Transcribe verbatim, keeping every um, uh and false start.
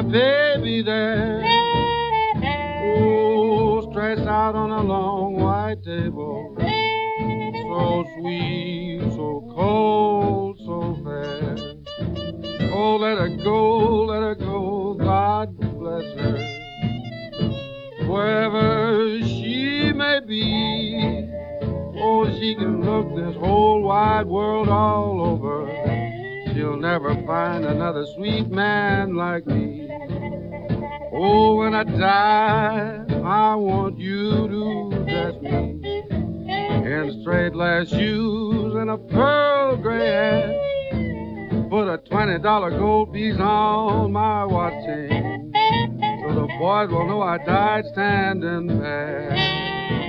baby there. Oh, stretched out on a long white table. So sweet, so cold, so fair. Oh, let her go, let her go, God bless her. Wherever she may be, oh, she can look this whole wide world all over. She'll never find another sweet man like me. Oh, when I die, I want you to dress me in straight glass shoes and a pearl gray hat. Put a twenty dollar gold piece on my watch chain, so the boys will know I died standing there.